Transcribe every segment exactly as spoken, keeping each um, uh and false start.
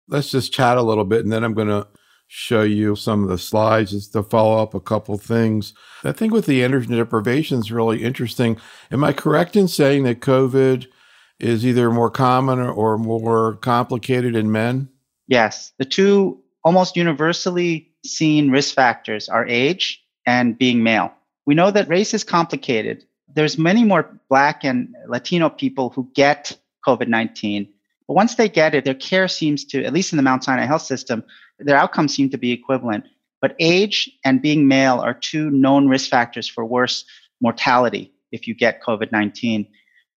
Let's just chat a little bit, and then I'm going to show you some of the slides just to follow up a couple things. I think with the androgen deprivation is really interesting. Am I correct in saying that COVID is either more common or, or more complicated in men? Yes. The two almost universally seen risk factors are age and being male. We know that race is complicated. There's many more Black and Latino people who get COVID nineteen. But once they get it, their care seems to, at least in the Mount Sinai Health System, their outcomes seem to be equivalent. But age and being male are two known risk factors for worse mortality if you get COVID nineteen.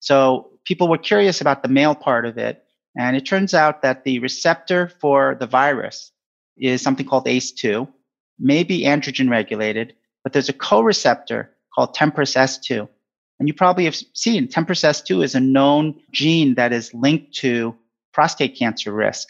So people were curious about the male part of it. And it turns out that the receptor for the virus is something called A C E two, may be androgen regulated, but there's a co-receptor called TMPRSS S two. And you probably have seen TMPRSS S two is a known gene that is linked to prostate cancer risk,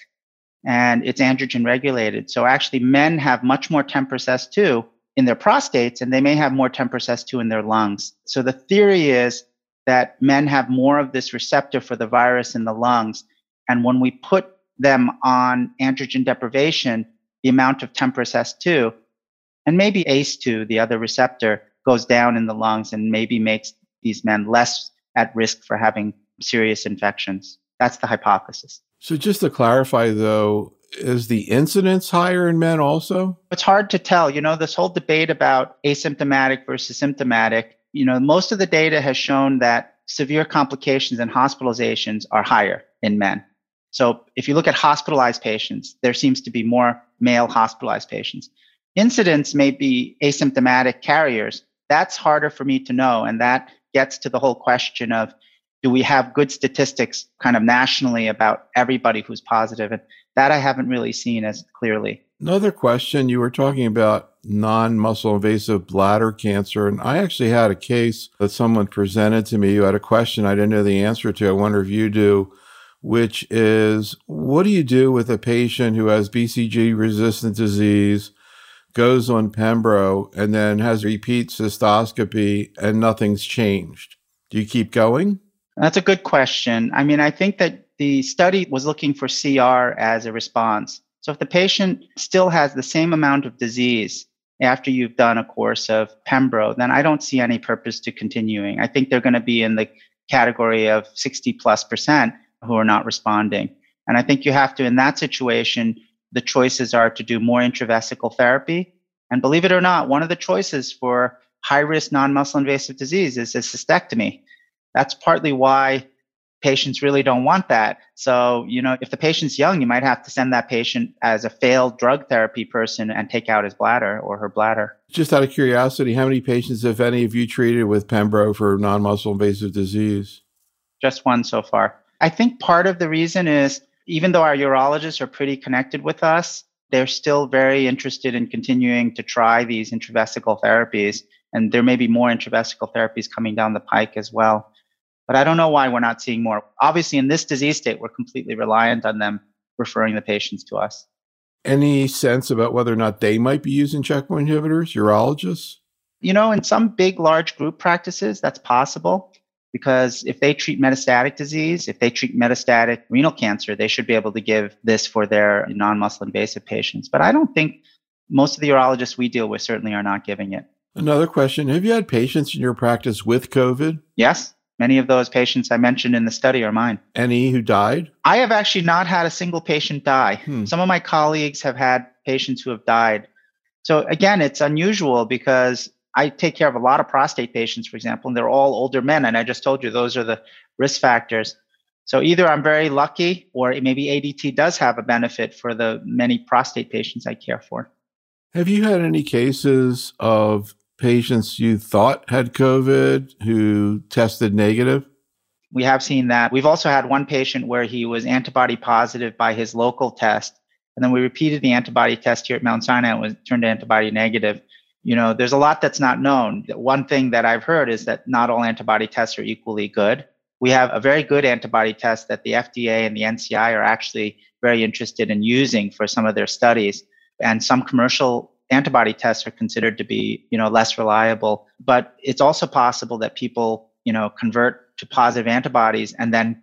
and it's androgen regulated. So actually men have much more TMPRSS S two in their prostates, and they may have more TMPRSS S two in their lungs. So the theory is that men have more of this receptor for the virus in the lungs. And when we put them on androgen deprivation, the amount of TMPRSS S two and maybe A C E two, the other receptor, goes down in the lungs and maybe makes these men less at risk for having serious infections. That's the hypothesis. So just to clarify, though, is the incidence higher in men also? It's hard to tell. You know, this whole debate about asymptomatic versus symptomatic, you know, most of the data has shown that severe complications and hospitalizations are higher in men. So if you look at hospitalized patients, there seems to be more male hospitalized patients. Incidence may be asymptomatic carriers. That's harder for me to know. And that gets to the whole question of, do we have good statistics kind of nationally about everybody who's positive? And that I haven't really seen as clearly. Another question, you were talking about non-muscle invasive bladder cancer, and I actually had a case that someone presented to me who had a question I didn't know the answer to. I wonder if you do, which is, what do you do with a patient who has B C G-resistant disease, goes on Pembro, and then has repeat cystoscopy and nothing's changed? Do you keep going? That's a good question. I mean, I think that the study was looking for C R as a response. So if the patient still has the same amount of disease after you've done a course of Pembro, then I don't see any purpose to continuing. I think they're going to be in the category of sixty plus percent who are not responding. And I think you have to, in that situation, the choices are to do more intravesical therapy. And believe it or not, one of the choices for high-risk non-muscle invasive disease is a cystectomy. That's partly why patients really don't want that. So, you know, if the patient's young, you might have to send that patient as a failed drug therapy person and take out his bladder or her bladder. Just out of curiosity, how many patients, if any, have you treated with Pembro for non-muscle invasive disease? Just one so far. I think part of the reason is, even though our urologists are pretty connected with us, they're still very interested in continuing to try these intravesical therapies. And there may be more intravesical therapies coming down the pike as well. But I don't know why we're not seeing more. Obviously, in this disease state, we're completely reliant on them referring the patients to us. Any sense about whether or not they might be using checkpoint inhibitors, urologists? You know, in some big, large group practices, that's possible. Because if they treat metastatic disease, if they treat metastatic renal cancer, they should be able to give this for their non-muscle invasive patients. But I don't think most of the urologists we deal with certainly are not giving it. Another question, have you had patients in your practice with COVID? Yes. Many of those patients I mentioned in the study are mine. Any who died? I have actually not had a single patient die. Hmm. Some of my colleagues have had patients who have died. So again, it's unusual because I take care of a lot of prostate patients, for example, and they're all older men. And I just told you those are the risk factors. So either I'm very lucky or maybe A D T does have a benefit for the many prostate patients I care for. Have you had any cases of patients you thought had COVID who tested negative? We have seen that. We've also had one patient where he was antibody positive by his local test. And then we repeated the antibody test here at Mount Sinai and it was turned antibody negative. You know, there's a lot that's not known. One thing that I've heard is that not all antibody tests are equally good. We have a very good antibody test that the F D A and the N C I are actually very interested in using for some of their studies. And some commercial antibody tests are considered to be, you know, less reliable. But it's also possible that people, you know, convert to positive antibodies and then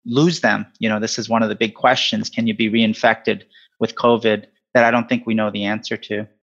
lose them? You know, this is one of the big questions. Can you be reinfected with COVID that I don't think we know the answer to?